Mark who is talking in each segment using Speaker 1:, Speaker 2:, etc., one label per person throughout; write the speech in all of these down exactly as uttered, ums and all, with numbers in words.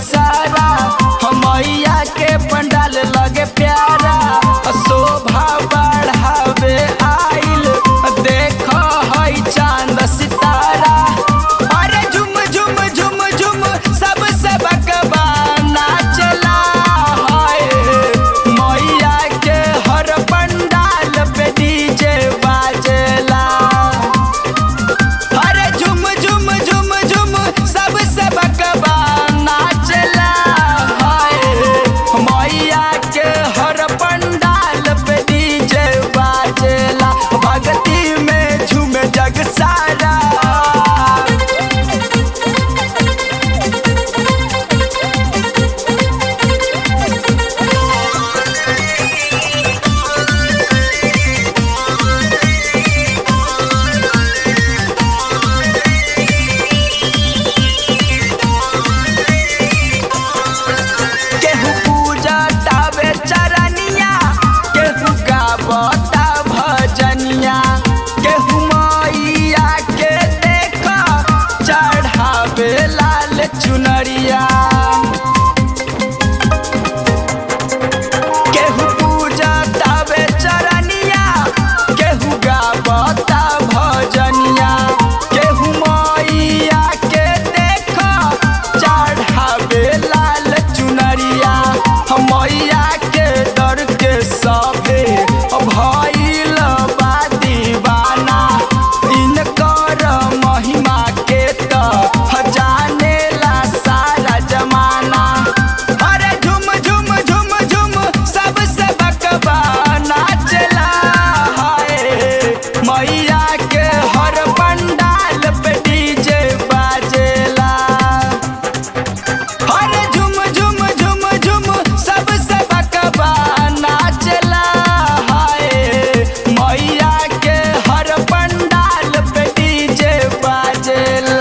Speaker 1: सारा मैया के पंडाल लगे प्यारा शोभा बढ़ावे आइल देख हई चांद सितारा अरे झुम झुम झुम झुम सबसे बकबा नाचला है मैया के हर पंडाल पे डीजे बाजेला अरे झुम झुम झुम झुम सबसे बकबा नाचला है मैया के हर पंडाल पे डीजे बाजेला भक्ति में झूमे जग सारा केहू पूजा तावे चरनिया केहू गावता भजनिया केहू मैया के देख चढ़ावे लाल चुनरिया केहू पूजा तावे चरनिया केहू गावता भजनिया केहू मैया के देख चढ़ावे लाल चुनरिया मैया के दर के सभे भइल बा दीवाना इनकर महिमा के त जानेला सारा जमाना अरे झुम झुम झुम झुम सबसे बकबा नाचला है मैया के हर पंडाल पे डीजे बाजेला अरे झुम झुम झुम झुम सबसे बकबा नाचला है मैया के हर पंडाल पे डीजे बाजेला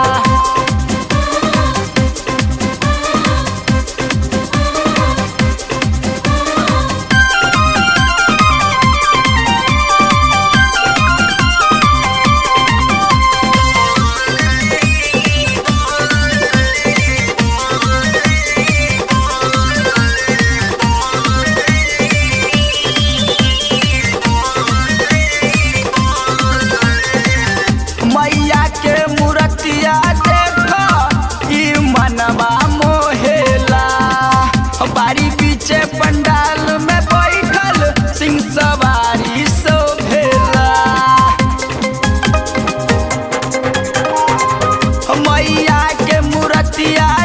Speaker 1: मैया के मूर्तिया देख ई मनवा मोहेला बारी पीछे पंडाल में बैठल सिंह सवारी शोभेला मैया के मूर्तिया